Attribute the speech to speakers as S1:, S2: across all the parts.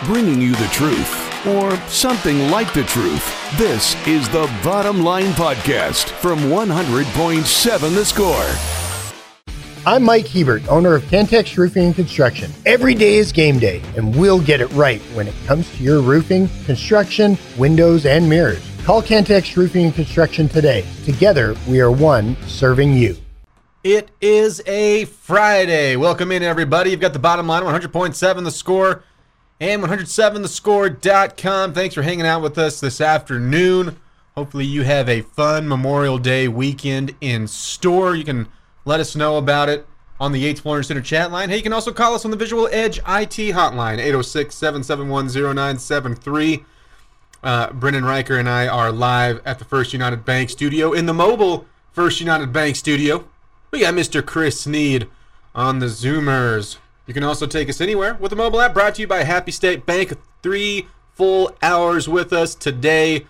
S1: bringing you the truth, or something like the truth. This is the Bottom Line Podcast from 100.7 The Score.
S2: I'm Mike Hebert, owner of Cantex Roofing and Construction. Every day is game day, and we'll get it right when it comes to your roofing, construction, windows, and mirrors. Call Cantex Roofing and Construction today. Together, we are one serving you.
S3: It is a Friday. Welcome in, everybody. You've got the Bottom Line, 100.7 The Score and 107thescore.com. Thanks for hanging out with us this afternoon. Hopefully you have a fun Memorial Day weekend in store. You can let us know about it on the Yates Flooring Center chat line. Hey, you can also call us on the Visual Edge IT hotline, 806-771-0973. Brendan Riker and I are live at the First United Bank studio. In the mobile First United Bank studio, we got Mr. Chris Sneed on the Zoomers. You can also take us anywhere with the mobile app, brought to you by Happy State Bank. 3 full hours with us today.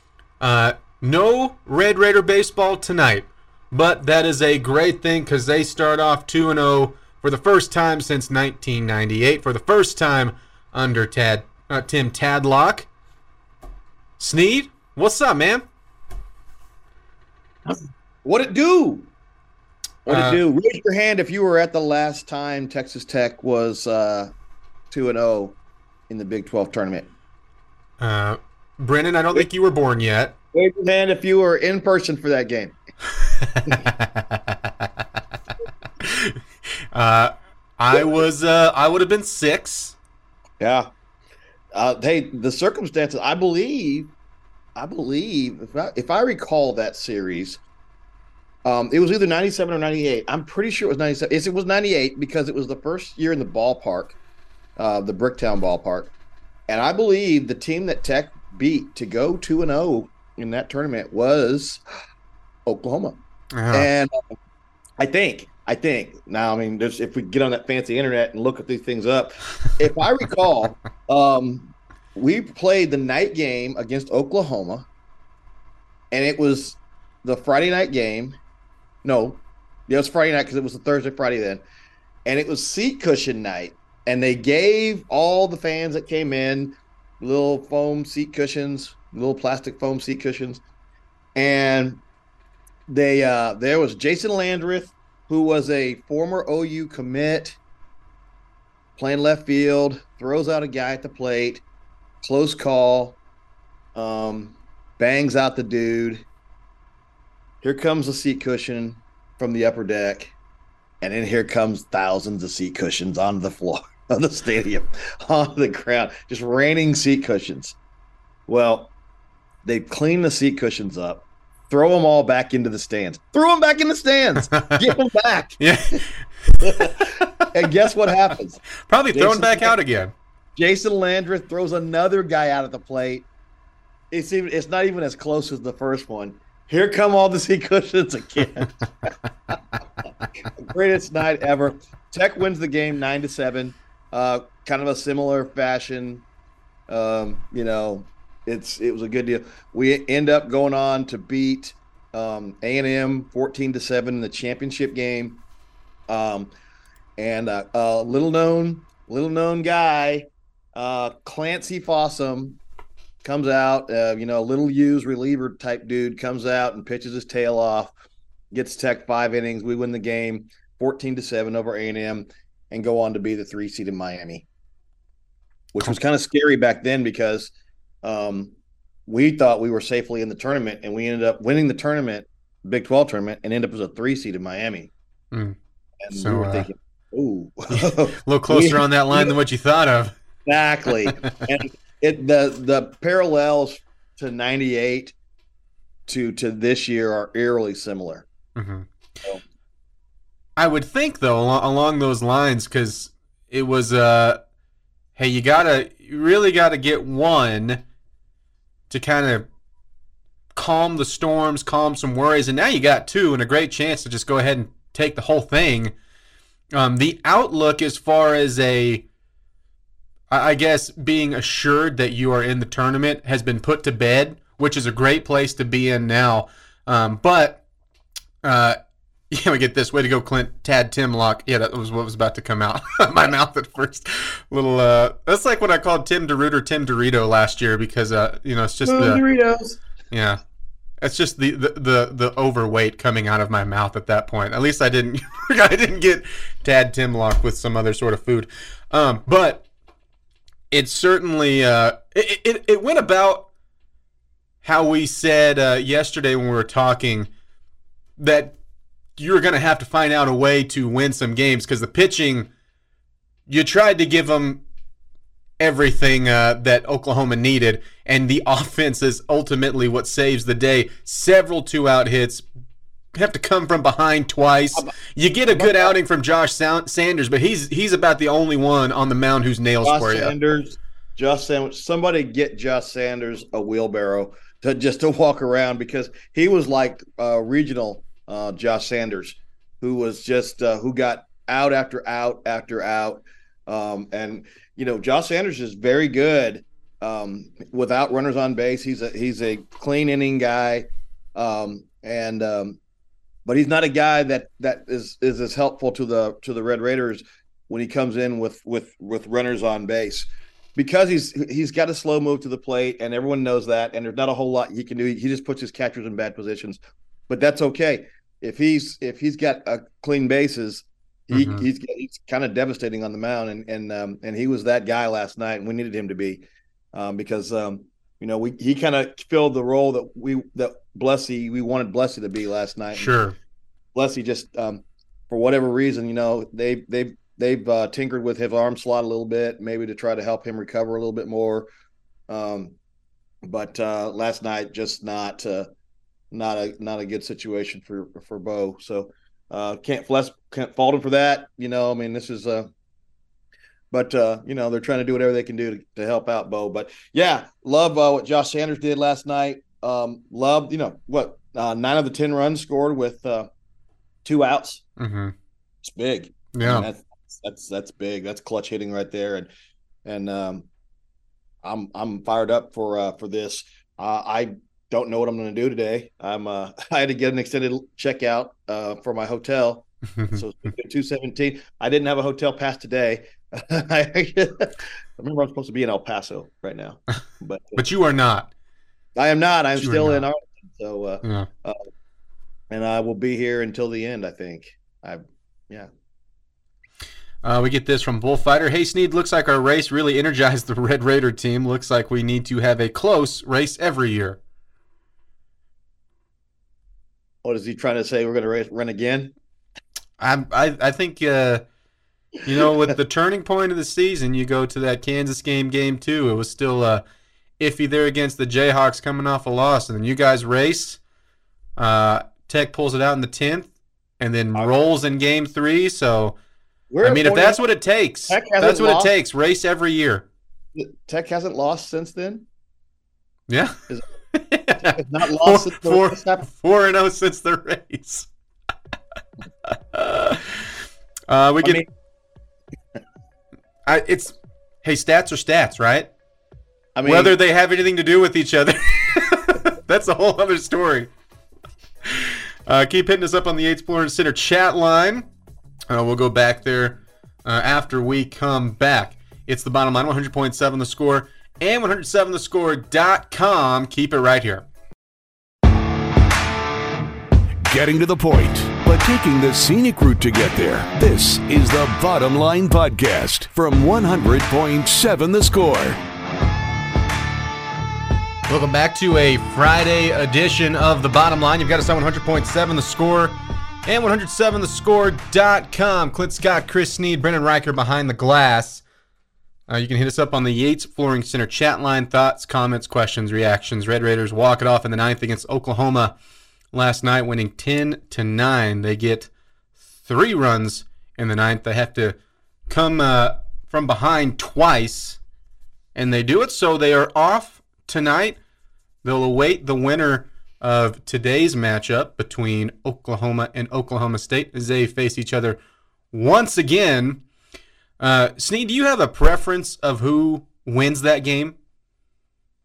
S3: No Red Raider baseball tonight, but that is a great thing because they start off 2-0 for the first time since 1998, for the first time under Tim Tadlock. Sneed, what's up, man?
S4: What it do? What it do? Raise your hand if you were at the last time Texas Tech was 2-0 in the Big 12 tournament.
S3: Brennan, I don't think you were born yet.
S4: Raise your hand if you were in person for that game.
S3: I would have been 6.
S4: Yeah. Hey, the circumstances. I believe if I recall that series. It was either 97 or 98. I'm pretty sure it was 97. It was 98 because it was the first year in the ballpark, the Bricktown ballpark. And I believe the team that Tech beat to go 2-0 in that tournament was Oklahoma. Uh-huh. And I think now, I mean, if we get on that fancy internet and look at these things up, if I recall, we played the night game against Oklahoma, and it was the Friday night game. No, it was Friday night because it was the Thursday, Friday then. And it was seat cushion night. And they gave all the fans that came in little foam seat cushions, little plastic foam seat cushions. And there was Jason Landreth, who was a former OU commit, playing left field, throws out a guy at the plate, close call, bangs out the dude. Here comes a seat cushion from the upper deck, and then here comes thousands of seat cushions onto the floor of the stadium, onto the ground, just raining seat cushions. Well, they clean the seat cushions up, throw them all back into the stands. Throw them back in the stands. Get them back.
S3: Yeah.
S4: And guess what happens?
S3: Probably thrown back out again.
S4: Jason Landreth throws another guy out at the plate. It's not even as close as the first one. Here come all the seat cushions again. Greatest night ever. Tech wins the game 9-7. Kind of a similar fashion. It was a good deal. We end up going on to beat A&M 14-7 in the championship game. And a little known guy, Clancy Fossum, comes out, a little used reliever type dude comes out and pitches his tail off, gets Tech 5 innings. We win the game 14-7 over A&M and go on to be the 3 seed in Miami, which was kind of scary back then because we thought we were safely in the tournament, and we ended up winning the tournament, Big 12 tournament, and ended up as a 3 seed in Miami. And
S3: so,
S4: we were thinking, ooh.
S3: A little closer on that line than what you thought of.
S4: Exactly. And the parallels to 98 to this year are eerily similar.
S3: Mm-hmm. So. I would think, though, along those lines, because it was, hey, you really got to get one to kind of calm the storms, calm some worries, and now you got 2 and a great chance to just go ahead and take the whole thing. The outlook as far as I guess being assured that you are in the tournament has been put to bed, which is a great place to be in now. But Yeah, we get this. Way to go, Clint. Tad Timlock. Yeah, that was what was about to come out of my mouth at first. Little. That's like what I called Tim DeRuiter, Tim Dorito last year because it's just the
S4: Doritos.
S3: Yeah, it's just the overweight coming out of my mouth at that point. At least I didn't get Tad Timlock with some other sort of food, but it certainly it went about how we said yesterday when we were talking that you're going to have to find out a way to win some games because the pitching, you tried to give them everything that Oklahoma needed, and the offense is ultimately what saves the day. Several two-out hits have to come from behind twice. You get a good outing from Josh Sanders, but he's about the only one on the mound who's nails for you.
S4: Josh Sanders, somebody get Josh Sanders a wheelbarrow to walk around because he was like regional Josh Sanders, who was just who got out after out after out, and Josh Sanders is very good without runners on base. He's a clean inning guy, but he's not a guy that is as helpful to the Red Raiders when he comes in with runners on base. Because he's got a slow move to the plate, and everyone knows that, and there's not a whole lot he can do. He just puts his catchers in bad positions, but that's okay. If he's got clean bases, he's kind of devastating on the mound, and he was that guy last night, and we needed him to be because he kind of filled the role that we wanted Blessy to be last night.
S3: Sure,
S4: Blessy just for whatever reason, they've tinkered with his arm slot a little bit, maybe to try to help him recover a little bit more. But last night, just not a good situation for Bo. So can't fault him for that. This is but they're trying to do whatever they can do to help out Bo. But yeah, love what Josh Sanders did last night. Loved 9 of the 10 runs scored with 2 outs.
S3: Mm-hmm.
S4: It's big.
S3: Yeah.
S4: That's big. That's clutch hitting right there, and I'm fired up for this. I don't know what I'm going to do today. I had to get an extended checkout for my hotel, so it's 2:17. I didn't have a hotel pass today. I remember I'm supposed to be in El Paso right now,
S3: but you are not.
S4: I am not. I'm still in Arlington, so and I will be here until the end. I think.
S3: We get this from Bullfighter. Hey, Sneed, looks like our race really energized the Red Raider team. Looks like we need to have a close race every year.
S4: What is he trying to say? We're going to run again?
S3: I think, with the turning point of the season, you go to that Kansas game 2. It was still iffy there against the Jayhawks coming off a loss. And then you guys race. Tech pulls it out in the 10th and then rolls in game 3. So... if that's what it takes, that's what it takes. Race every year.
S4: Tech hasn't lost since then?
S3: Yeah.
S4: It's not lost since the race happened?
S3: 4-0 since the race. Stats are stats, right? Whether they have anything to do with each other, that's a whole other story. Keep hitting us up on the Yates Florence Center chat line. We'll go back there after we come back. It's the Bottom Line, 100.7 The Score and 107thescore.com. Keep it right here.
S1: Getting to the point, but taking the scenic route to get there. This is the Bottom Line Podcast from 100.7 The Score.
S3: Welcome back to a Friday edition of the Bottom Line. You've got us on 100.7 The Score and 107thescore.com. Clint Scott, Chris Sneed, Brendan Riker behind the glass. You can hit us up on the Yates Flooring Center chat line. Thoughts, comments, questions, reactions. Red Raiders walk it off in the 9th against Oklahoma last night, winning 10-9. They get 3 runs in the 9th. They have to come from behind twice, and they do it. So they are off tonight. They'll await the winner of today's matchup between Oklahoma and Oklahoma State as they face each other once again. Sneed, do you have a preference of who wins that game?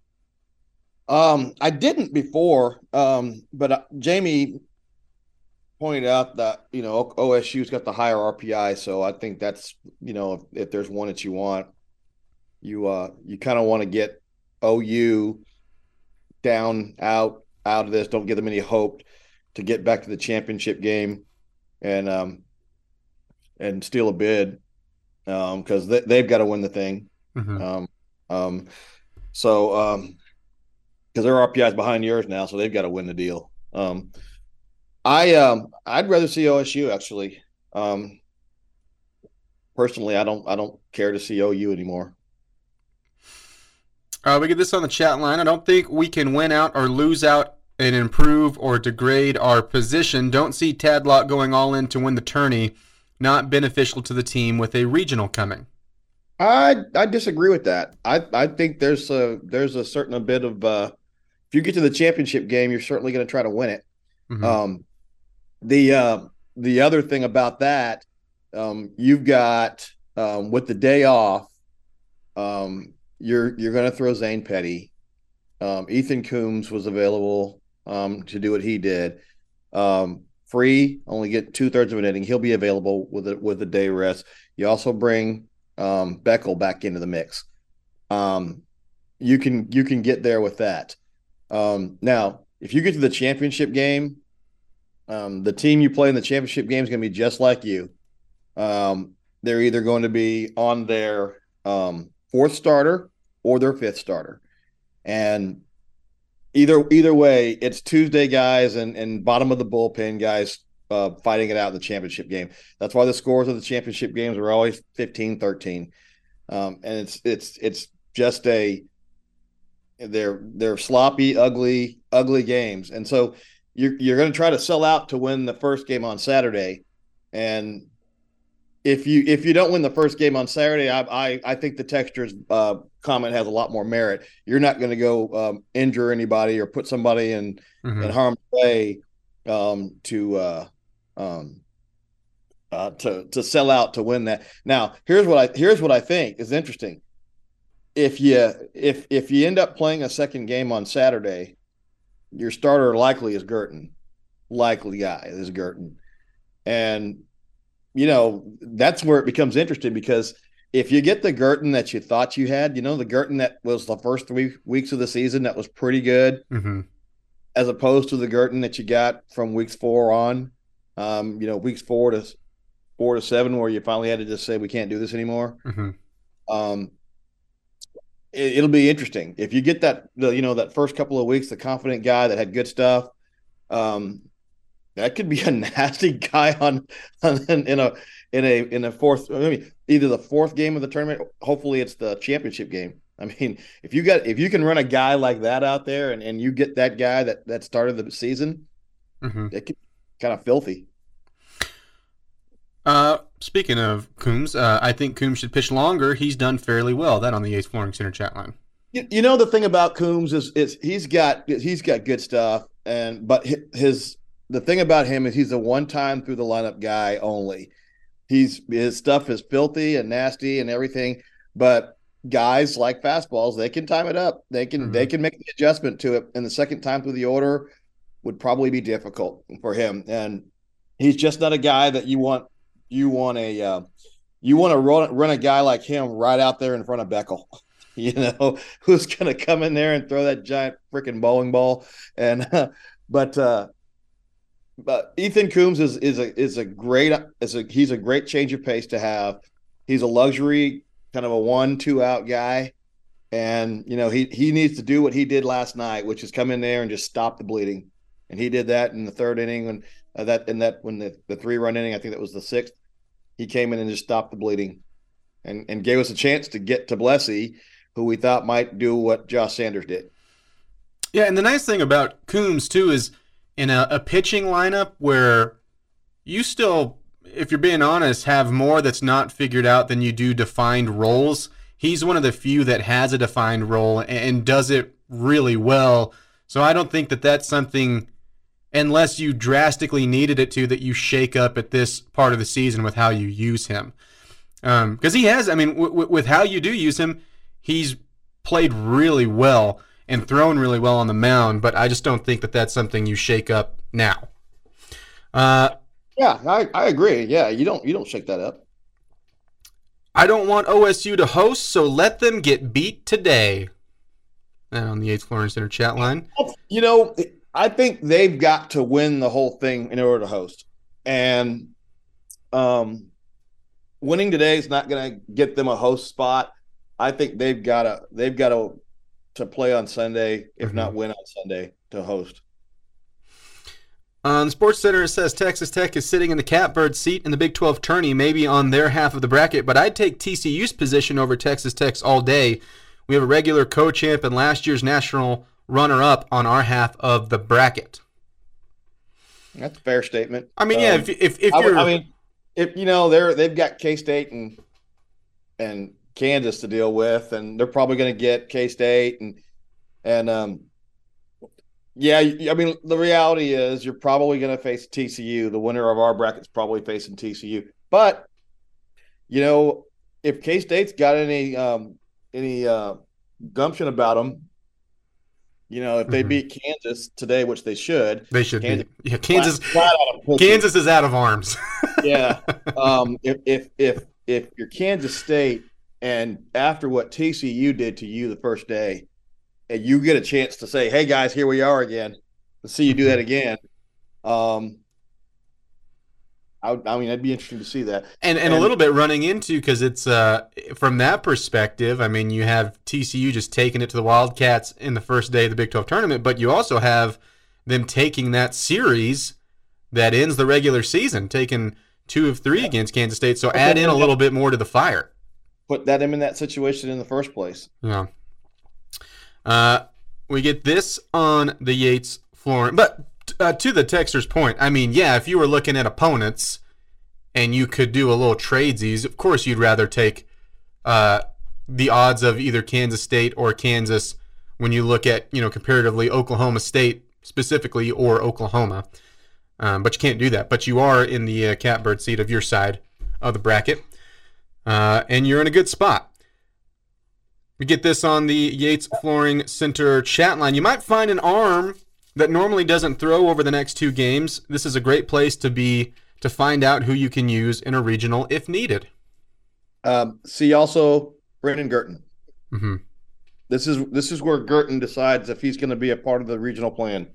S4: I didn't before, but Jamie pointed out that OSU's got the higher RPI, so I think that's if there's one that you want, you kind of want to get OU down out of this. Don't give them any hope to get back to the championship game and steal a bid because they've got to win the thing.
S3: Mm-hmm.
S4: Because their RPI is behind yours now, so they've got to win the deal. I'd rather see OSU actually. Personally, I don't care to see OU anymore.
S3: We get this on the chat line. I don't think we can win out or lose out and improve or degrade our position. Don't see Tadlock going all in to win the tourney. Not beneficial to the team with a regional coming.
S4: I disagree with that. I think there's a certain bit of if you get to the championship game, you're certainly going to try to win it.
S3: Mm-hmm.
S4: The other thing about that, you've got with the day off, you're going to throw Zane Petty. Ethan Coombs was available to do what he did. Free only get 2/3 of an inning. He'll be available with a day rest. You also bring Beckel back into the mix. You can get there with that. Now, if you get to the championship game, the team you play in the championship game is going to be just like you. They're either going to be on their fourth starter or their fifth starter, and either way, it's Tuesday guys and bottom of the bullpen guys fighting it out in the championship game. That's why the scores of the championship games are always 15-13, and it's just they're sloppy, ugly games, and so you're going to try to sell out to win the first game on Saturday, and if you don't win the first game on Saturday, I think the Textures comment has a lot more merit. You're not going to go injure anybody or put somebody in harm's way to sell out to win that. Now, here's what I think is interesting. If you end up playing a second game on Saturday, your starter likely is Girton. Likely guy is Girton. And that's where it becomes interesting, because if you get the Girton that you thought you had, the Girton that was the first 3 weeks of the season that was pretty good, as opposed to the Girton that you got from weeks 4 on, weeks 4 to 7, where you finally had to just say, we can't do this anymore. It'll be interesting. If you get that, that first couple of weeks, the confident guy that had good stuff, that could be a nasty guy in a fourth, either the fourth game of the tournament. Hopefully it's the championship game. I mean, if you can run a guy like that out there and you get that guy that started the season, it could be kind of filthy.
S3: Speaking of Coombs, I think Coombs should pitch longer. He's done fairly well. That on the Ace Flooring Center chat line.
S4: The thing about Coombs is he's got good stuff, but the thing about him is he's a one-time through the lineup guy only. His stuff is filthy and nasty and everything, but guys like fastballs, they can time it up. They can make the adjustment to it, and the second time through the order would probably be difficult for him. And he's just not a guy that you want to run a guy like him right out there in front of Beckel. Who's going to come in there and throw that giant freaking bowling ball. And but Ethan Coombs is a great change of pace to have. He's a luxury kind of a 1-2 out guy, and he needs to do what he did last night, which is come in there and just stop the bleeding. And he did that in the third inning when the 3-run inning, I think that was the 6th. He came in and just stopped the bleeding, and gave us a chance to get to Blessy, who we thought might do what Josh Sanders did.
S3: Yeah, and the nice thing about Coombs too is in a pitching lineup where you still, if you're being honest, have more that's not figured out than you do defined roles. He's one of the few that has a defined role and does it really well. So I don't think that that's something, unless you drastically needed it to, that you shake up at this part of the season with how you use him. Because he has, with how you do use him, he's played really well and thrown really well on the mound, but I just don't think that that's something you shake up now.
S4: Yeah, I agree. Yeah, you don't shake that up.
S3: I don't want OSU to host, so let them get beat today. And on the Yates Flooring Center chat line.
S4: You know, I think they've got to win the whole thing in order to host. And winning today is not going to get them a host spot. I think they've got to play on Sunday, if not win on Sunday, to host.
S3: On Sports Center, it says Texas Tech is sitting in the catbird seat in the Big 12 tourney, maybe on their half of the bracket, but I'd take TCU's position over Texas Tech's all day. We have a regular co-champ and last year's national runner-up on our half of the bracket.
S4: That's a fair statement.
S3: I mean, yeah, if you're...
S4: I mean, if you know they've got K-State and Kansas to deal with, and they're probably going to get K-State and yeah, I mean, the reality is you're probably going to face TCU. The winner of our bracket's probably facing TCU. But, you know, if K-State's got any gumption about them, you know, if they beat Kansas today, which they should.
S3: They should be. Yeah, Kansas is out of arms.
S4: Yeah. If you're Kansas State and after what TCU did to you the first day, and you get a chance to say, hey, guys, here we are again. Let's see you do that again. I mean, it'd be interesting to see that.
S3: And a little bit running into, because it's from that perspective, I mean, you have TCU just taking it to the Wildcats in the first day of the Big 12 tournament, but you also have them taking that series that ends the regular season, taking 2 of 3 against Kansas State, so add in a little bit more to the fire.
S4: Put them in that situation in the first place.
S3: Yeah. We get this on the Yates Flooring. But to the texter's point, I mean, yeah, if you were looking at opponents and you could do a little tradesies, of course you'd rather take the odds of either Kansas State or Kansas when you look at, you know, comparatively Oklahoma State specifically or Oklahoma. But you can't do that. But you are in the catbird seat of your side of the bracket. And you're in a good spot. We get this on the Yates Flooring Center chat line. You might find an arm that normally doesn't throw over the next 2 games. This is a great place to find out who you can use in a regional if needed.
S4: See also Brendan Girton.
S3: Mm-hmm.
S4: This is where Girton decides if he's going to be a part of the regional plan.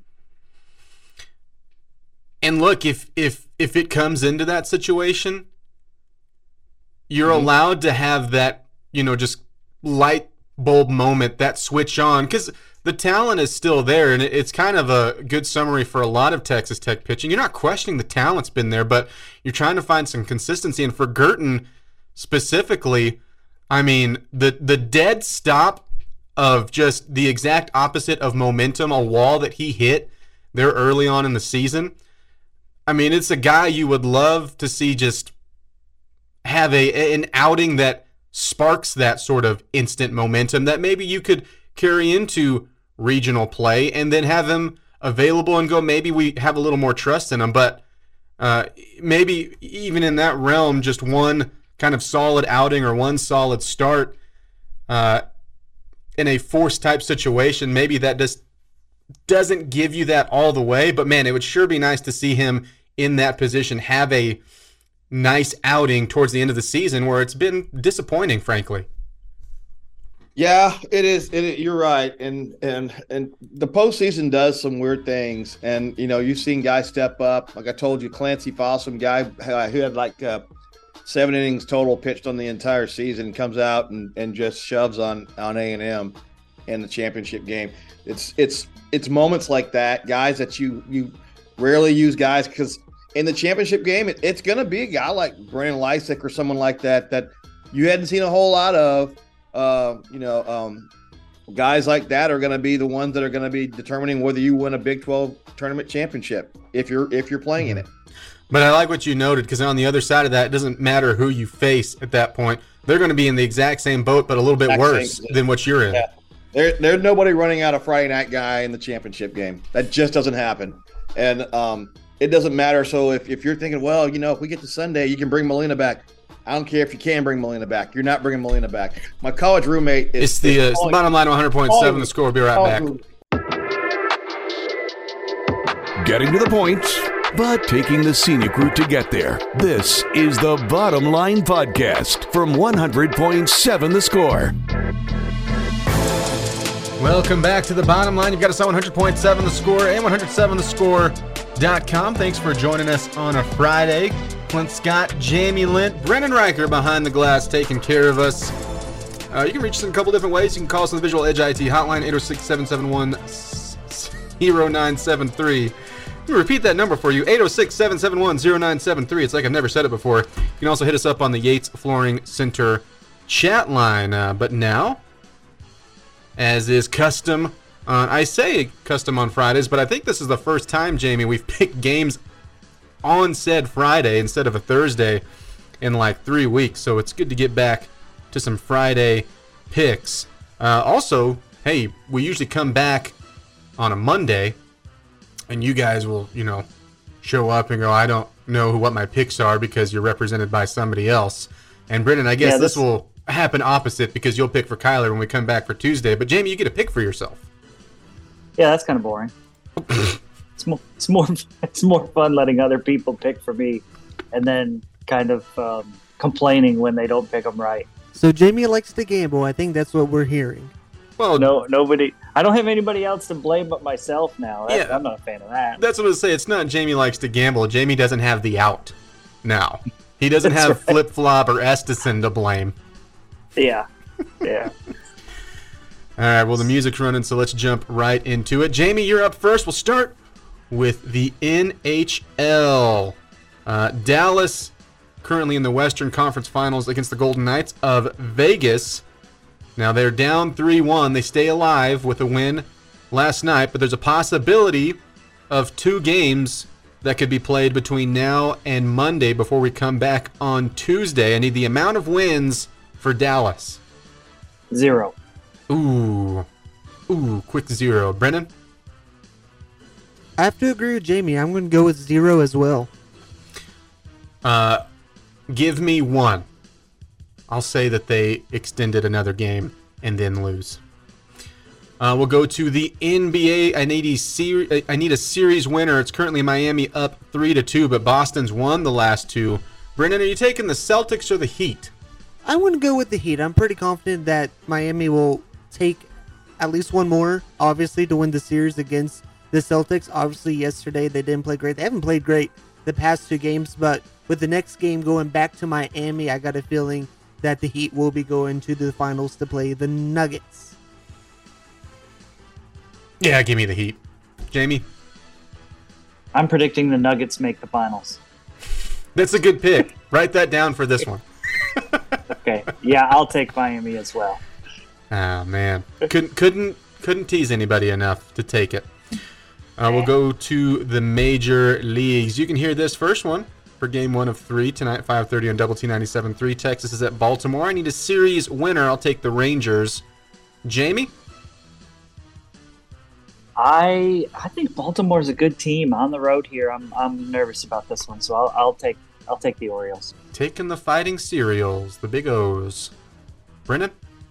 S3: And look, if it comes into that situation, you're allowed to have that, you know, just light bulb moment, that switch on, because the talent is still there, and it's kind of a good summary for a lot of Texas Tech pitching. You're not questioning the talent's been there, but you're trying to find some consistency. And for Girton specifically, I mean, the dead stop of just the exact opposite of momentum, a wall that he hit there early on in the season. I mean, it's a guy you would love to see just have an outing that sparks that sort of instant momentum that maybe you could carry into regional play and then have him available and go, maybe we have a little more trust in him. But maybe even in that realm, just one kind of solid outing or one solid start in a force type situation, maybe that just doesn't give you that all the way. But man, it would sure be nice to see him in that position, have a nice outing towards the end of the season where it's been disappointing, frankly.
S4: Yeah, it is. You're right, and the postseason does some weird things, and you know you've seen guys step up. Like I told you, Clancy Fossum, guy who had like 7 innings total pitched on the entire season, comes out and just shoves on A&M in the championship game. It's moments like that, guys, that you rarely use guys, because in the championship game, it's going to be a guy like Brandon Lysick or someone like that you hadn't seen a whole lot of. Guys like that are going to be the ones that are going to be determining whether you win a Big 12 tournament championship if you're playing in it.
S3: But I like what you noted, because on the other side of that, it doesn't matter who you face at that point. They're going to be in the exact same boat, but a little bit worse than what you're in.
S4: Yeah. There's nobody running out a Friday night guy in the championship game. That just doesn't happen. And it doesn't matter. So if you're thinking, well, you know, if we get to Sunday, you can bring Molina back. I don't care if you can bring Molina back. You're not bringing Molina back. My college roommate is...
S3: It's the bottom line of 100.7 The Score. We'll be right back.
S1: Getting to the point but taking the scenic route to get there. This is the Bottom Line Podcast from 100.7 The Score.
S3: Welcome back to the Bottom Line. You've got us on 100.7 The Score and 107thescore.com. Thanks for joining us on a Friday. Clint Scott, Jamie Lent, Brennan Riker behind the glass taking care of us. You can reach us in a couple different ways. You can call us on the Visual Edge IT hotline, 806-771-0973. Let me repeat that number for you, 806-771-0973. It's like I've never said it before. You can also hit us up on the Yates Flooring Center chat line. But now, as is custom, I say custom on Fridays, but I think this is the first time, Jamie, we've picked games on said Friday instead of a Thursday in like 3 weeks. So it's good to get back to some Friday picks. Also, hey, we usually come back on a Monday, and you guys will, show up and go, I don't know what my picks are because you're represented by somebody else. And Brendan, I guess this will happen opposite because you'll pick for Kyler when we come back for Tuesday. But Jamie, you get a pick for yourself.
S5: Yeah, that's kind of boring. It's more fun letting other people pick for me, and then kind of complaining when they don't pick them right.
S6: So Jamie likes to gamble. I think that's what we're hearing.
S3: Well,
S5: nobody. I don't have anybody else to blame but myself now. I'm not a fan of that.
S3: That's what I was say. It's not Jamie likes to gamble. Jamie doesn't have the out now. He doesn't have right. Flip Flop or Estison to blame.
S5: Yeah.
S3: All right. Well, the music's running, so let's jump right into it. Jamie, you're up first. We'll start with the NHL. Dallas currently in the Western Conference Finals against the Golden Knights of Vegas. Now they're down 3-1. They stay alive with a win last night, but there's a possibility of 2 games that could be played between now and Monday before we come back on Tuesday. I need the amount of wins for Dallas.
S5: 0.
S3: Ooh, quick 0. Brennan?
S6: I have to agree with Jamie. I'm going to go with 0 as well.
S3: Give me 1. I'll say that they extended another game and then lose. We'll go to the NBA. I need a series winner. It's currently Miami up 3-2, but Boston's won the last 2. Brennan, are you taking the Celtics or the Heat?
S6: I want to go with the Heat. I'm pretty confident that Miami will take at least one more, obviously, to win the series against the Celtics. Obviously, yesterday they didn't play great. They haven't played great the past 2 games, but with the next game going back to Miami, I got a feeling that the Heat will be going to the finals to play the Nuggets.
S3: Yeah, give me the Heat. Jamie?
S5: I'm predicting the Nuggets make the finals.
S3: That's a good pick. Write that down for this one.
S5: Okay. Yeah, I'll take Miami as well.
S3: Oh, man. Couldn't tease anybody enough to take it. We'll go to the major leagues. You can hear this first one for game 1 of 3 tonight, 5:30 on Double T 97.3. Texas is at Baltimore. I need a series winner. I'll take the Rangers. Jamie?
S5: I think Baltimore's a good team on the road here. I'm nervous about this one, so I'll take the Orioles.
S3: Taking the Fighting Cereals, the Big O's. Brennan?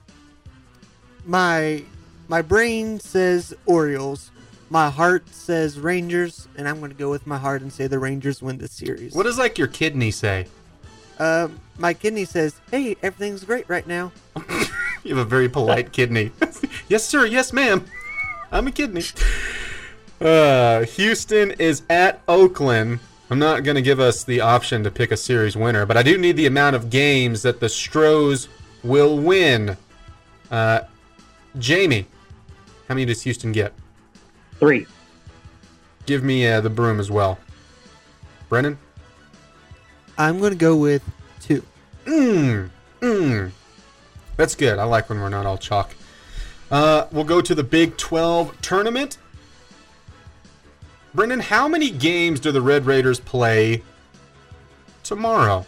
S6: My brain says Orioles. My heart says Rangers, and I'm going to go with my heart and say the Rangers win this series.
S3: What does your kidney say?
S6: My kidney says, hey, everything's great right now.
S3: You have a very polite kidney. Yes, sir. Yes, ma'am. I'm a kidney. Houston is at Oakland. I'm not going to give us the option to pick a series winner, but I do need the amount of games that the Stros will win. Jamie, how many does Houston get?
S5: 3.
S3: Give me the broom as well. Brennan?
S6: I'm going to go with 2.
S3: That's good. I like when we're not all chalk. We'll go to the Big 12 tournament. Brendan, how many games do the Red Raiders play tomorrow?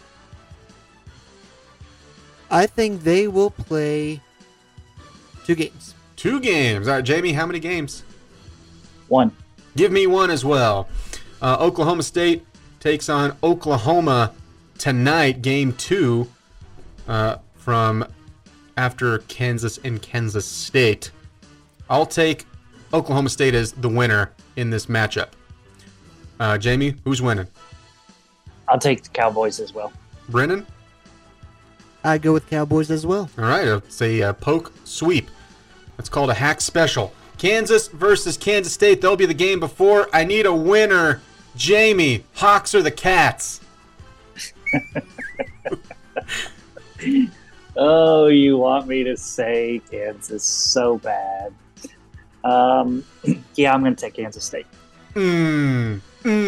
S6: I think they will play 2 games.
S3: 2 games. All right, Jamie, how many games?
S5: 1.
S3: Give me 1 as well. Oklahoma State takes on Oklahoma tonight, game 2 from after Kansas and Kansas State. I'll take Oklahoma State as the winner in this matchup. Jamie, who's winning?
S5: I'll take the Cowboys as well.
S3: Brennan?
S6: I go with Cowboys as well.
S3: All right, it's a poke sweep. That's called a hack special. Kansas versus Kansas State. That'll be the game before. I need a winner. Jamie, Hawks or the Cats?
S5: Oh, you want me to say Kansas so bad. Yeah, I'm going to take Kansas State.
S3: I'll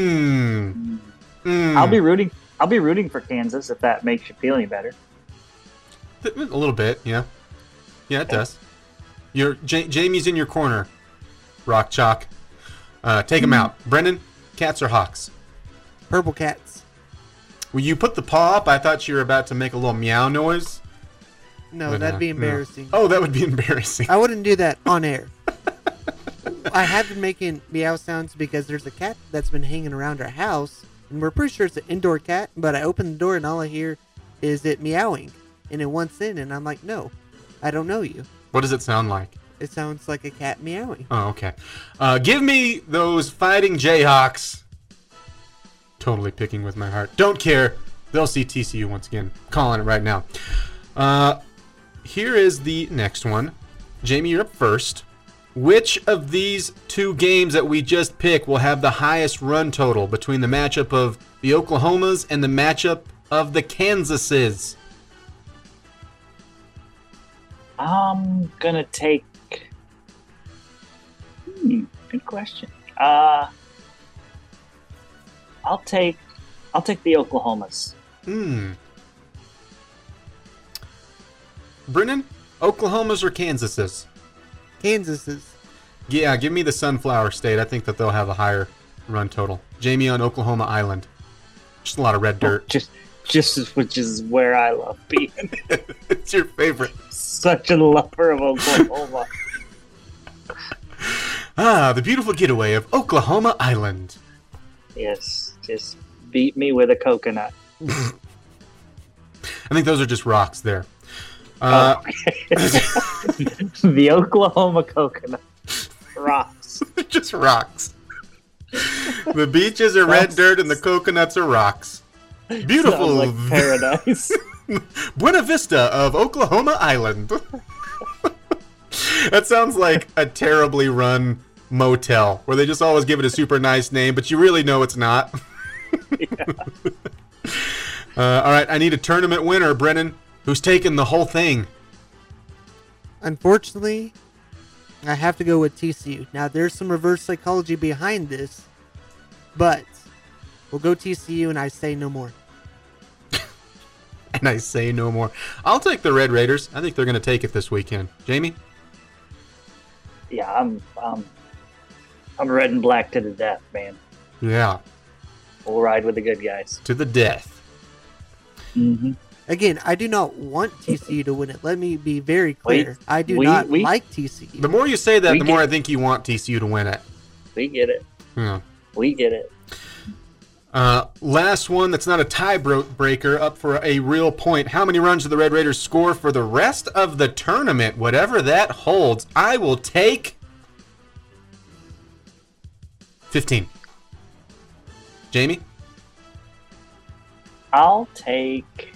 S5: I'll be rooting for Kansas if that makes you feel any better.
S3: A little bit, yeah. Yeah, it does. Jamie's in your corner, Rock Chalk. Take him out. Brendan, Cats or Hawks?
S6: Purple Cats.
S3: When you put the paw up, I thought you were about to make a little meow noise.
S6: No,
S3: But,
S6: that'd be
S3: no.
S6: embarrassing.
S3: Oh, that would be embarrassing.
S6: I wouldn't do that on air. I have been making meow sounds because there's a cat that's been hanging around our house, and we're pretty sure it's an indoor cat, but I open the door and all I hear is it meowing, and it wants in, and I'm like, no, I don't know you.
S3: What does it sound like?
S6: It sounds like a cat meowing.
S3: Oh, okay. Give me those Fighting Jayhawks. Totally picking with my heart. Don't care. They'll see TCU once again. Calling it right now. Here is the next one. Jamie, you're up first. Which of these two games that we just picked will have the highest run total between the matchup of the Oklahomas and the matchup of the Kansases?
S5: I'm going to take... good question. I'll take the Oklahomas.
S3: Brennan, Oklahomas or Kansases?
S6: Kansas's.
S3: Yeah, give me the Sunflower State. I think that they'll have a higher run total. Jamie on Oklahoma Island. Just a lot of red dirt.
S5: Just which is where I love being.
S3: It's your favorite.
S5: Such a lover of Oklahoma.
S3: The beautiful getaway of Oklahoma Island.
S5: Yes, just beat me with a coconut.
S3: I think those are just rocks there.
S5: The Oklahoma coconut rocks.
S3: Just rocks. The beaches are red dirt and the coconuts are rocks. Beautiful.
S5: Sounds like paradise.
S3: Buena Vista of Oklahoma Island. That sounds like a terribly run motel where they just always give it a super nice name, but you really know it's not. All right, I need a tournament winner, Brennan. Who's taking the whole thing?
S6: Unfortunately, I have to go with TCU. Now, there's some reverse psychology behind this, but we'll go TCU, and I say no more.
S3: And I say no more. I'll take the Red Raiders. I think they're going to take it this weekend. Jamie?
S5: Yeah, I'm red and black to the death, man.
S3: Yeah.
S5: We'll ride with the good guys.
S3: To the death.
S5: Mm-hmm.
S6: Again, I do not want TCU to win it. Let me be very clear. I do not like TCU.
S3: The more you say that, the more I think you want TCU to win it.
S5: We get it.
S3: Yeah.
S5: We get it.
S3: Last one that's not a tiebreaker, up for a real point. How many runs do the Red Raiders score for the rest of the tournament? Whatever that holds, I will take 15. Jamie?
S5: I'll take...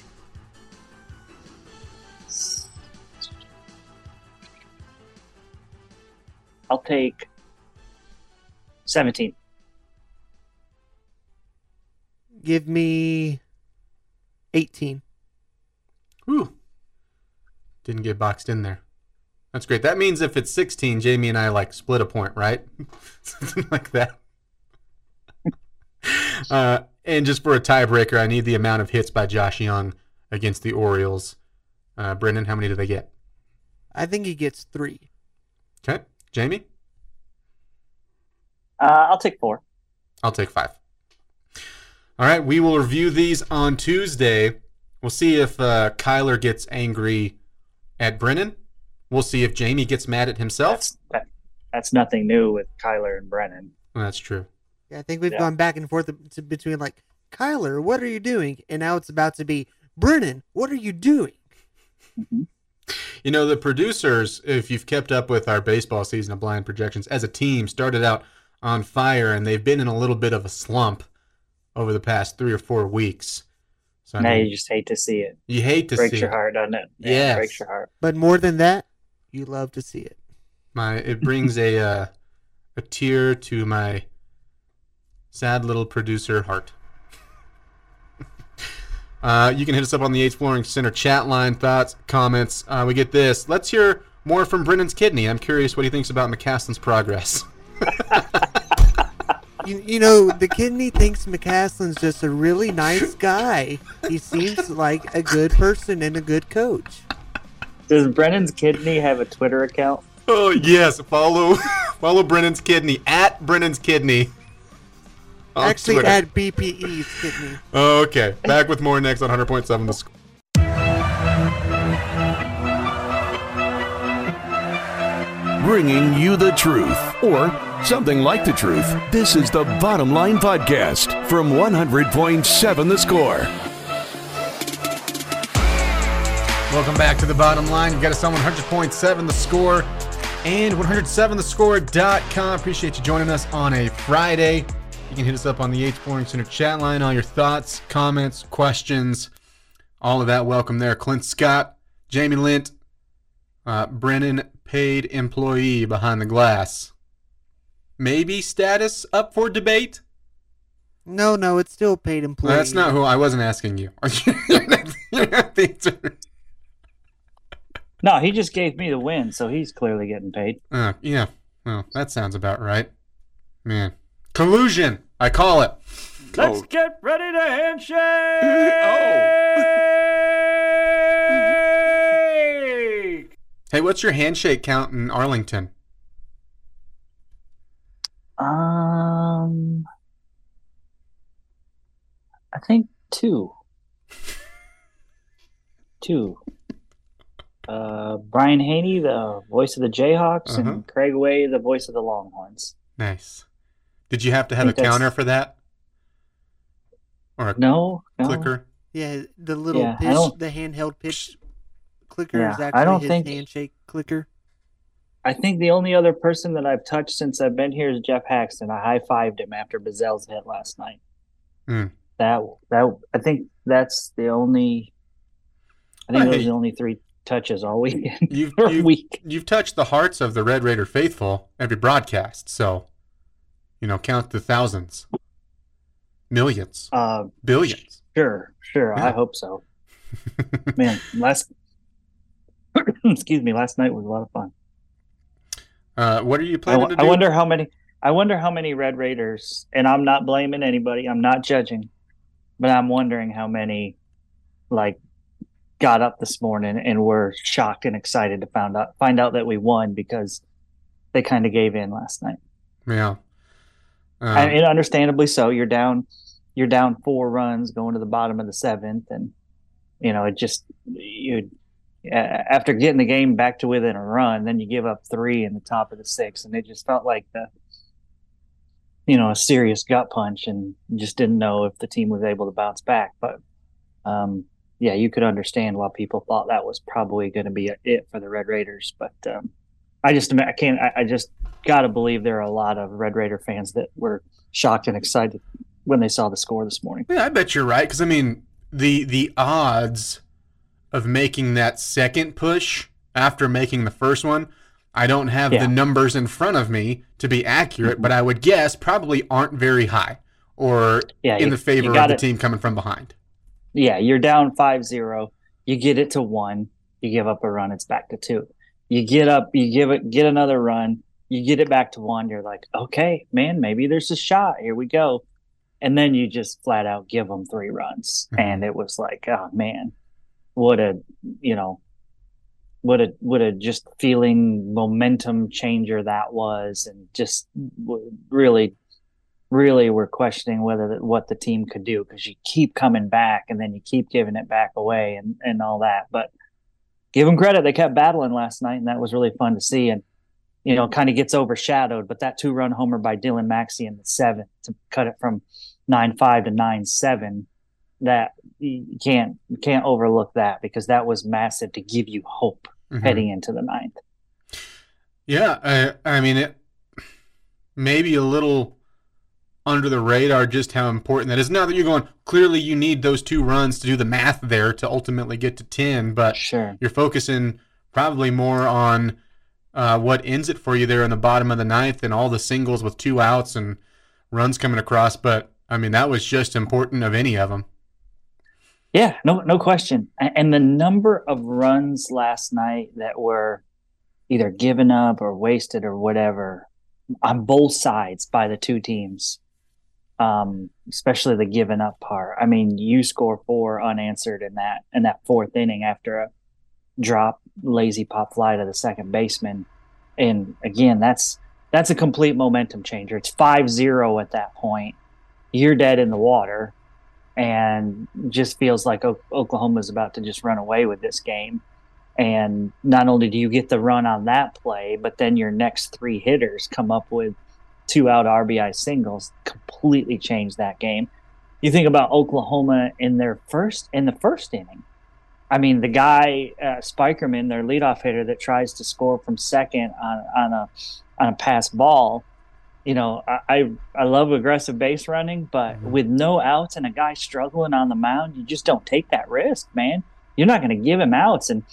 S5: I'll take 17.
S6: Give me 18.
S3: Whew. Didn't get boxed in there. That's great. That means if it's 16, Jamie and I split a point, right? Something like that. And just for a tiebreaker, I need the amount of hits by Josh Young against the Orioles. Brendan, how many do they get?
S6: I think he gets 3.
S3: Okay. Jamie?
S5: I'll take 4.
S3: I'll take 5. All right, we will review these on Tuesday. We'll see if Kyler gets angry at Brennan. We'll see if Jamie gets mad at himself.
S5: That's nothing new with Kyler and Brennan.
S3: Well, that's true.
S6: Yeah, I think we've gone back and forth between Kyler, what are you doing? And now it's about to be, Brennan, what are you doing?
S5: Mm-hmm.
S3: You know, the producers, if you've kept up with our baseball season of Blind Projections, as a team, started out on fire, and they've been in a little bit of a slump over the past 3 or 4 weeks. So
S5: Now you just hate to see it.
S3: You hate to
S5: breaks
S3: see
S5: your
S3: it.
S5: heart, doesn't it?
S3: Yes.
S5: Breaks your heart.
S6: But more than that, you love to see it.
S3: It brings a tear to my sad little producer heart. You can hit us up on the H Flooring Center chat line. Thoughts, comments. We get this. Let's hear more from Brennan's kidney. I'm curious what he thinks about McCaslin's progress.
S6: You know, the kidney thinks McCaslin's just a really nice guy. He seems like a good person and a good coach.
S5: Does Brennan's kidney have a Twitter account?
S3: Oh, yes. Follow Brennan's kidney at Brennan's kidney.
S6: Actually,
S3: Twitter.
S6: at BPE's kidney.
S3: Okay. Back with more next on 100.7 The Score.
S1: Bringing you the truth, or something like the truth. This is the Bottom Line Podcast from 100.7 The Score.
S3: Welcome back to the Bottom Line. You got us on 100.7 The Score and 107thescore.com. Appreciate you joining us on a Friday. You can hit us up on the H Flooring Center chat line. All your thoughts, comments, questions, all of that. Welcome there. Clint Scott, Jamie Lint, Brennan, paid employee behind the glass. Maybe status up for debate?
S6: No, it's still paid employee.
S3: That's not who I wasn't asking you. You're not the answer.
S5: No, he just gave me the win, so he's clearly getting paid.
S3: Yeah. Well, that sounds about right. Man. Collusion, I call it.
S5: Let's get ready to handshake!
S3: Hey, what's your handshake count in Arlington?
S5: I think 2. 2. Brian Haney, the voice of the Jayhawks, and Craig Way, the voice of the Longhorns.
S3: Nice. Did you have to have a counter for that? Or a
S5: No.
S3: clicker?
S6: Yeah, the little
S5: Yeah,
S6: pitch, the handheld pitch clicker
S5: Yeah,
S6: is
S5: I
S6: actually
S5: don't
S6: his
S5: think-
S6: handshake clicker.
S5: I think the only other person that I've touched since I've been here is Jeff Haxton. I high-fived him after Bazell's hit last night.
S3: Mm.
S5: That I think that's the only. I think those are the only 3 touches all weekend. Week.
S3: You've touched the hearts of the Red Raider faithful every broadcast, so count the thousands, millions, billions.
S5: Sure.
S3: Yeah.
S5: I hope so. Man, last night was a lot of fun.
S3: What are you planning to do?
S5: I wonder how many Red Raiders, and I'm not blaming anybody, I'm not judging, but I'm wondering how many got up this morning and were shocked and excited to find out that we won because they kind of gave in last night.
S3: Yeah.
S5: And understandably so. You're down 4 runs going to the bottom of the 7th, and after getting the game back to within a run, then you give up 3 in the top of the 6th, and it just felt like a serious gut punch, and just didn't know if the team was able to bounce back. But yeah, you could understand why people thought that was probably going to be it for the Red Raiders. But I just got to believe there are a lot of Red Raider fans that were shocked and excited when they saw the score this morning.
S3: Yeah, I bet you're right. Because, the odds of making that second push after making the first one, I don't have the numbers in front of me to be accurate, but I would guess probably aren't very high or in the favor of the team coming from behind.
S5: Yeah, you're down 5-0. You get it to 1. You give up a run, it's back to 2. You get up, get another run. You get it back to 1. You're like, okay, man, maybe there's a shot. Here we go. And then you just flat out give them 3 runs. Mm-hmm. And it was like, oh man, what a just feeling momentum changer that was. And just really, really were questioning what the team could do, because you keep coming back and then you keep giving it back away and all that. But give them credit. They kept battling last night, and that was really fun to see. And, kind of gets overshadowed, but that 2-run homer by Dylan Maxey in the 7th to cut it from 9-5 to 9-7, that you can't overlook that, because that was massive to give you hope heading into the 9th.
S3: Yeah. maybe a little under the radar just how important that is. Now that you're going, clearly you need those 2 runs to do the math there to ultimately get to 10, but
S5: Sure.
S3: you're focusing probably more on what ends it for you there in the bottom of the 9th and all the singles with 2 outs and runs coming across. But, I mean, that was just important of any of them.
S5: Yeah, no question. And the number of runs last night that were either given up or wasted or whatever on both sides by the 2 teams, especially the given up part. I mean, you score 4 unanswered in that 4th inning after a drop lazy pop fly to the second baseman. And again, that's a complete momentum changer. It's 5-0 at that point. You're dead in the water, and just feels like Oklahoma's about to just run away with this game. And not only do you get the run on that play, but then your next 3 hitters come up with 2 out RBI singles, completely change that game. You think about Oklahoma in the first inning. I mean, the guy Spikerman, their leadoff hitter, that tries to score from second on a pass ball. You know, I love aggressive base running, but with no outs and a guy struggling on the mound, you just don't take that risk, man. You're not going to give him outs, and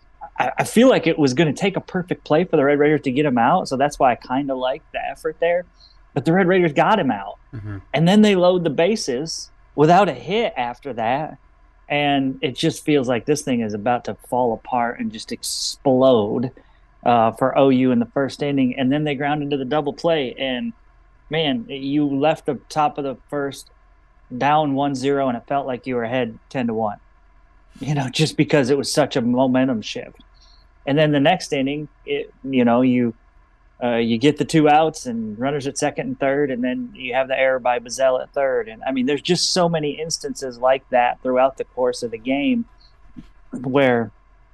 S5: I feel like it was going to take a perfect play for the Red Raiders to get him out, so that's why I kind of liked the effort there. But the Red Raiders got him out, and then they load the bases without a hit after that, and it just feels like this thing is about to fall apart and just explode for OU in the first inning. And then they ground into the double play, and, man, you left the top of the first down 1-0, and it felt like you were ahead 10-1. You know, just because it was such a momentum shift. And then the next inning, you get the 2 outs and runners at second and third, and then you have the error by Bazell at third. And I mean, there's just so many instances like that throughout the course of the game where,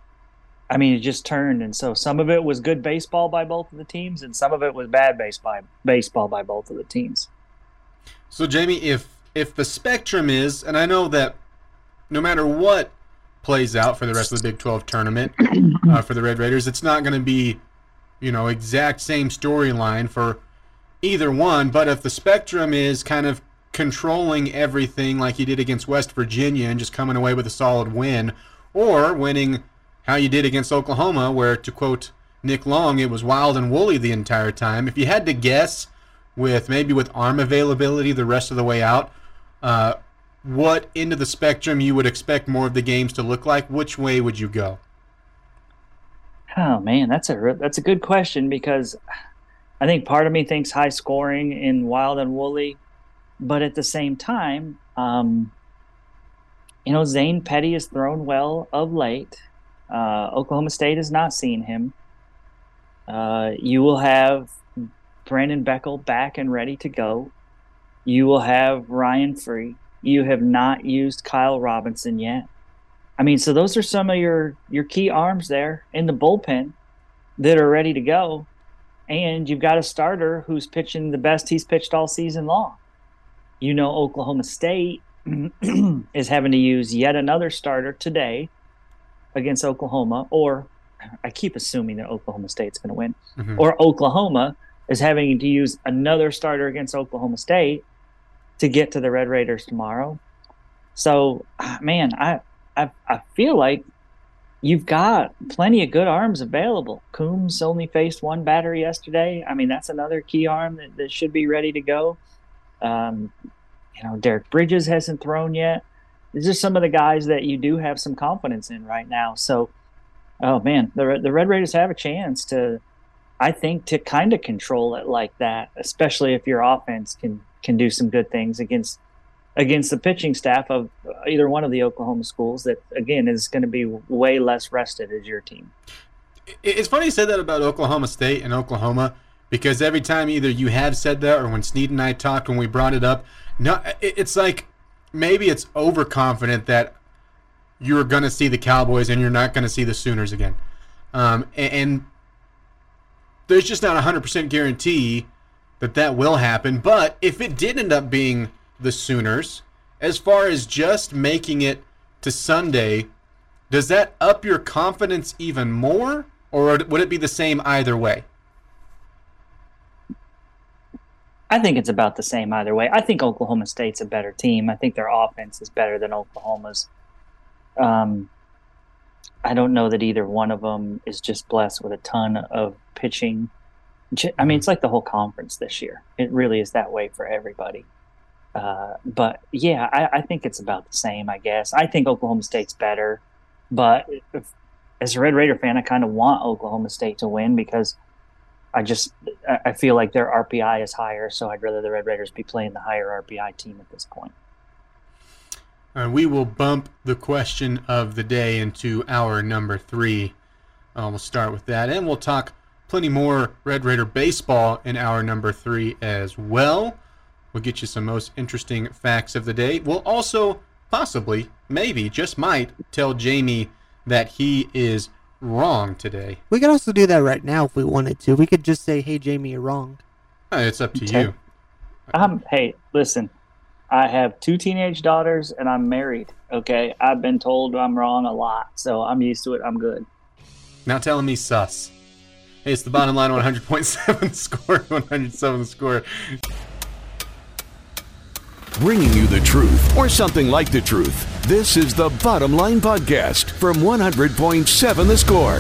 S5: I mean, it just turned. And so some of it was good baseball by both of the teams, and some of it was bad baseball by both of the teams.
S3: So, Jamie, if the spectrum is, and I know that no matter what plays out for the rest of the Big 12 tournament for the Red Raiders, it's not going to be, exact same storyline for either one. But if the spectrum is kind of controlling everything like you did against West Virginia and just coming away with a solid win, or winning how you did against Oklahoma, where, to quote Nick Long, it was wild and woolly the entire time. If you had to guess with arm availability the rest of the way out, what end of the spectrum you would expect more of the games to look like, which way would you go?
S5: Oh, man, that's a good question, because I think part of me thinks high scoring in wild and woolly, but at the same time, Zane Petty has thrown well of late. Oklahoma State has not seen him. You will have Brandon Beckel back and ready to go. You will have Ryan Free. You have not used Kyle Robinson yet. I mean, so those are some of your key arms there in the bullpen that are ready to go. And you've got a starter who's pitching the best he's pitched all season long. Oklahoma State is having to use yet another starter today against Oklahoma, or I keep assuming that Oklahoma State's going to win, or Oklahoma is having to use another starter against Oklahoma State to get to the Red Raiders tomorrow. So, man, I feel like you've got plenty of good arms available. Coombs only faced 1 batter yesterday. I mean, that's another key arm that should be ready to go. Derek Bridges hasn't thrown yet. These are some of the guys that you do have some confidence in right now. So, oh, man, the Red Raiders have a chance to kind of control it like that, especially if your offense can do some good things against the pitching staff of either one of the Oklahoma schools that, again, is going to be way less rested as your team.
S3: It's funny you said that about Oklahoma State and Oklahoma, because every time either you have said that or when Snead and I talked when we brought it up, it's like maybe it's overconfident that you're going to see the Cowboys and you're not going to see the Sooners again. And there's just not 100% guarantee that will happen. But if it did end up being the Sooners, as far as just making it to Sunday, does that up your confidence even more, or would it be the same either way?
S5: I think it's about the same either way. I think Oklahoma State's a better team. I think their offense is better than Oklahoma's. I don't know that either one of them is just blessed with a ton of pitching. I mean, it's like the whole conference this year. It really is that way for everybody. But yeah, I think it's about the same, I guess. I think Oklahoma State's better, but as a Red Raider fan, I kind of want Oklahoma State to win because I feel like their RPI is higher, so I'd rather the Red Raiders be playing the higher RPI team at this point.
S3: We will bump the question of the day into hour number 3. We'll start with that, and we'll talk plenty more Red Raider baseball in hour number 3 as well. We'll get you some most interesting facts of the day. We'll also possibly, maybe, just might, tell Jamie that he is wrong today.
S6: We could also do that right now if we wanted to. We could just say, hey, Jamie, you're wrong.
S3: It's up to you.
S5: Hey, listen, I have 2 teenage daughters and I'm married, okay? I've been told I'm wrong a lot, so I'm used to it. I'm good.
S3: Now telling me sus. Hey, it's the bottom line 100.7 score, 107 the score.
S1: Bringing you the truth, or something like the truth. This is the Bottom Line Podcast from 100.7 The Score.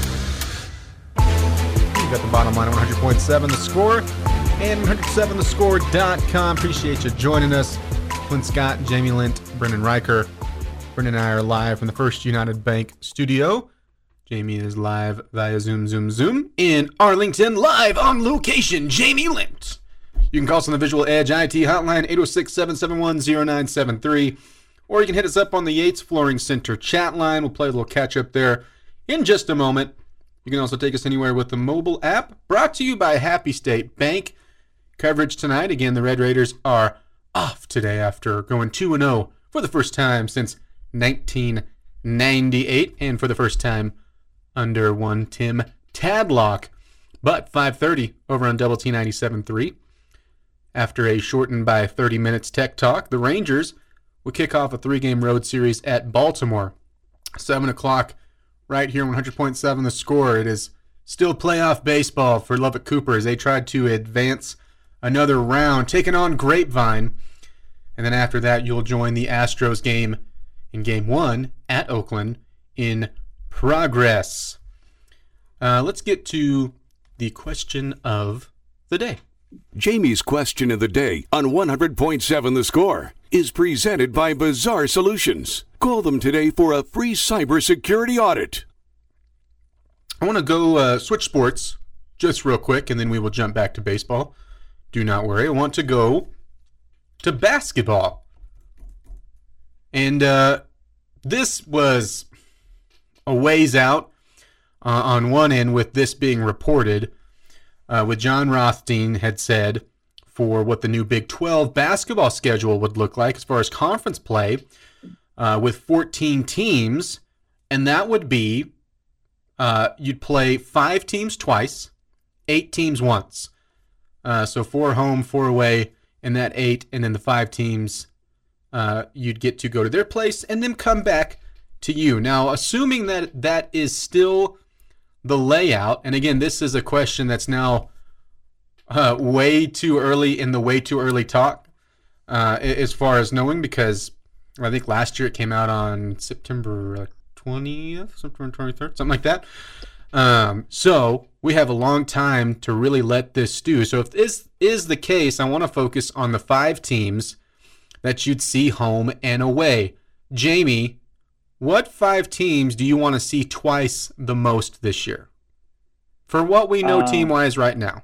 S3: You got the bottom line 100.7 The Score and 107thescore.com. Appreciate you joining us. Clint Scott, Jamie Lent, Brendan Riker. Brendan and I are live from the First United Bank studio. Jamie is live via Zoom in Arlington, live on location. Jamie Lent. You can call us on the Visual Edge IT hotline, 806-771-0973. Or you can hit us up on the Yates Flooring Center chat line. We'll play a little catch-up there in just a moment. You can also take us anywhere with the mobile app. Brought to you by Happy State Bank. Coverage tonight. Again, the Red Raiders are off today after going 2-0 for the first time since 1998. And for the first time under one Tim Tadlock. But 5:30 over on Double T 97.3. After a shortened by 30 minutes Tech Talk, the Rangers will kick off a 3-game road series at Baltimore. 7 o'clock right here on 100.7 The Score. It is still playoff baseball for Lubbock Cooper as they tried to advance another round, taking on Grapevine. And then after that, you'll join the Astros game in Game 1 at Oakland in progress. Let's get to the question of the day.
S1: Jamie's question of the day on 100.7 The Score is presented by Bizarre Solutions. Call them today for a free cybersecurity audit.
S3: I want to go switch sports just real quick, and then we will jump back to baseball. Do not worry. I want to go to basketball. And this was a ways out on one end with this being reported. With John Rothstein had said for what the new Big 12 basketball schedule would look like as far as conference play with 14 teams, and that would be you'd play 5 teams twice, 8 teams once. So 4 home, 4 away, and that 8, and then the 5 teams you'd get to go to their place and then come back to you. Now, assuming that that is still the layout, and again, this is a question that's now way too early in the way too early talk as far as knowing, because I think last year it came out on September 20th, September 23rd, something like that. So we have a long time to really let this stew. So if this is the case, I want to focus on the 5 teams that you'd see home and away. Jamie, what 5 teams do you want to see twice the most this year? For what we know team-wise right now.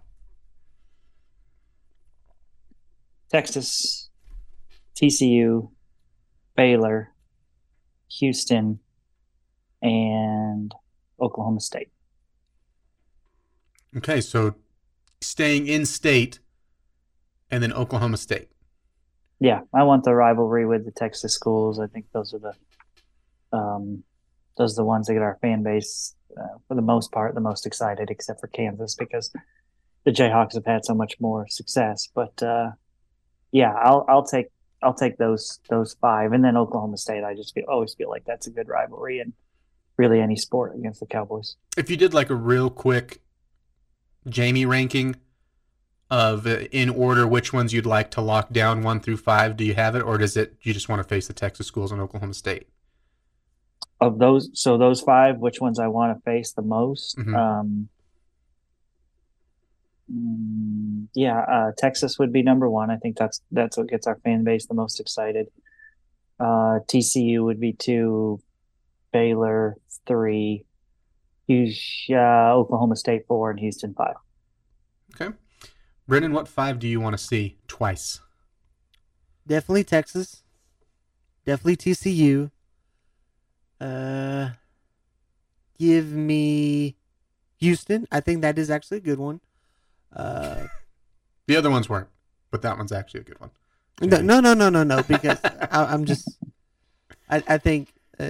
S5: Texas, TCU, Baylor, Houston, and Oklahoma State.
S3: Okay, so staying in state and then Oklahoma State.
S5: Yeah, I want the rivalry with the Texas schools. I think those are the ones that get our fan base, for the most part, the most excited, except for Kansas because the Jayhawks have had so much more success. But yeah, I'll take those 5, and then Oklahoma State. I just always feel like that's a good rivalry in really any sport against the Cowboys.
S3: If you did like a real quick Jamie ranking of in order which ones you'd like to lock down 1 through 5? Do you have it, or you just want to face the Texas schools and Oklahoma State?
S5: Of those 5, which ones I want to face the most?
S3: Mm-hmm.
S5: Texas would be number 1. I think that's what gets our fan base the most excited. TCU would be 2, Baylor 3, Oklahoma State 4, and Houston 5.
S3: Okay. Brendan, what 5 do you want to see twice?
S6: Definitely Texas. Definitely TCU. Give me Houston. I think that is actually a good one.
S3: The other ones weren't, but that one's actually a good one.
S6: No. Because I think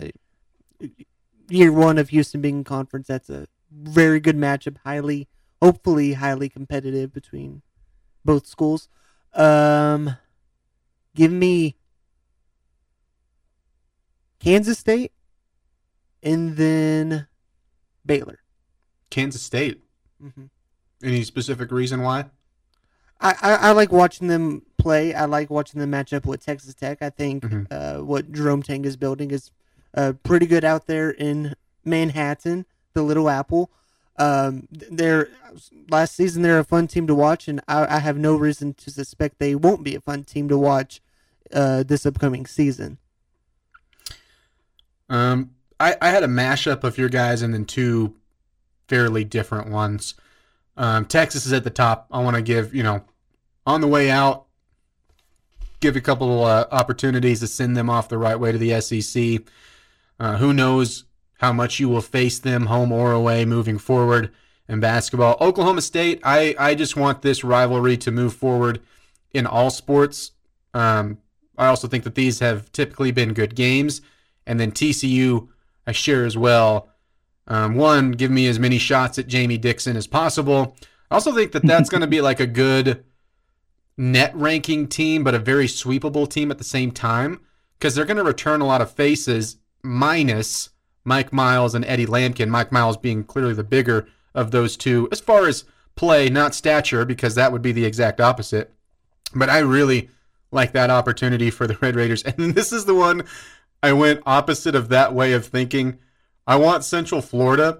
S6: year 1 of Houston being in conference, that's a very good matchup. Hopefully highly competitive between both schools. Give me Kansas State and then Baylor.
S3: Kansas State.
S6: Mm-hmm.
S3: Any specific reason why?
S6: I like watching them play. I like watching them match up with Texas Tech. I think what Jerome Tang is building is pretty good out there in Manhattan, the Little Apple. Last season they're a fun team to watch, and I have no reason to suspect they won't be a fun team to watch this upcoming season.
S3: I had a mashup of your guys and then 2 fairly different ones. Texas is at the top. I want to give, on the way out, give a couple opportunities to send them off the right way to the SEC. Who knows how much you will face them home or away moving forward in basketball. Oklahoma State, I just want this rivalry to move forward in all sports. I also think that these have typically been good games. And then TCU, I share as well. 1, give me as many shots at Jamie Dixon as possible. I also think that that's going to be like a good net ranking team, but a very sweepable team at the same time, because they're going to return a lot of faces minus Mike Miles and Eddie Lampkin. Mike Miles being clearly the bigger of those 2 as far as play, not stature, because that would be the exact opposite. But I really like that opportunity for the Red Raiders. And this is the one I went opposite of that way of thinking. I want Central Florida.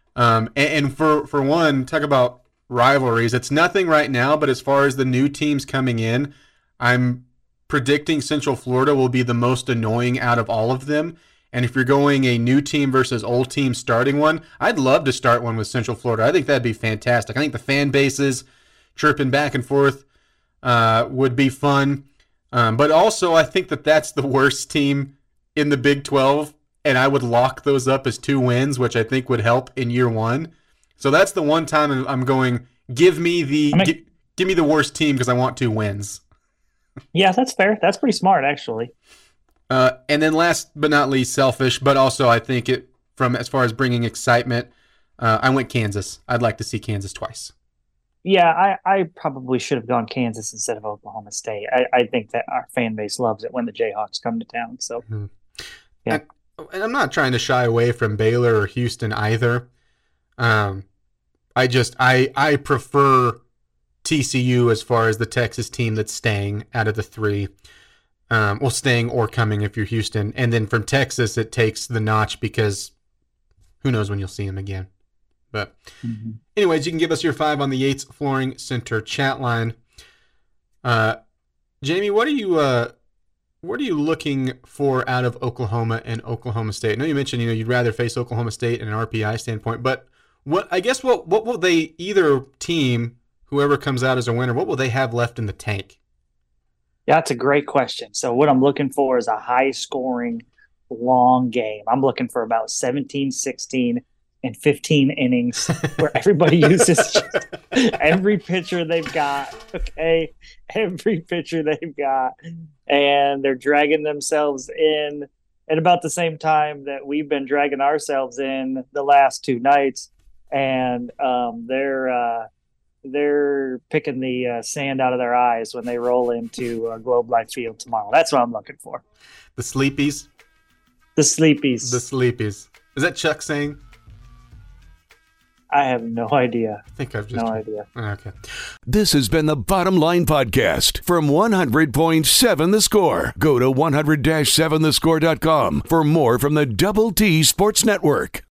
S3: And for one, talk about rivalries. It's nothing right now, but as far as the new teams coming in, I'm predicting Central Florida will be the most annoying out of all of them. And if you're going a new team versus old team starting one, I'd love to start one with Central Florida. I think that'd be fantastic. I think the fan bases chirping back and forth would be fun. But also, I think that that's the worst team in the Big 12. And I would lock those up as 2 wins, which I think would help in year 1. So that's the one time I'm going, give me the worst team because I want 2 wins.
S5: Yeah, that's fair. That's pretty smart, actually.
S3: And then last but not least, selfish, but also I think as far as bringing excitement, I went Kansas. I'd like to see Kansas twice.
S5: Yeah, I probably should have gone Kansas instead of Oklahoma State. I think that our fan base loves it when the Jayhawks come to town. So, yeah.
S3: And I'm not trying to shy away from Baylor or Houston either. I prefer TCU as far as the Texas team that's staying out of the 3. Staying or coming if you're Houston. And then from Texas, it takes the notch because who knows when you'll see them again. But anyways, you can give us your 5 on the Yates Flooring Center chat line. Jamie, what are you looking for out of Oklahoma and Oklahoma State? I know you mentioned you'd rather face Oklahoma State in an RPI standpoint, but what will they, either team, whoever comes out as a winner, what will they have left in the tank?
S5: Yeah, that's a great question. So what I'm looking for is a high-scoring, long game. I'm looking for about 17, 16, and 15 innings where everybody uses every pitcher they've got, okay? Every pitcher they've got. And they're dragging themselves in at about the same time that we've been dragging ourselves in the last 2 nights. And they're picking the sand out of their eyes when they roll into Globe Life Field tomorrow. That's what I'm looking for.
S3: The Sleepies?
S5: The Sleepies.
S3: The Sleepies. Is that Chuck saying?
S5: I have no idea.
S3: I think I've just
S5: No idea.
S3: Okay.
S1: This has been the Bottom Line Podcast from 100.7 The Score. Go to 100-7thescore.com for more from the Double T Sports Network.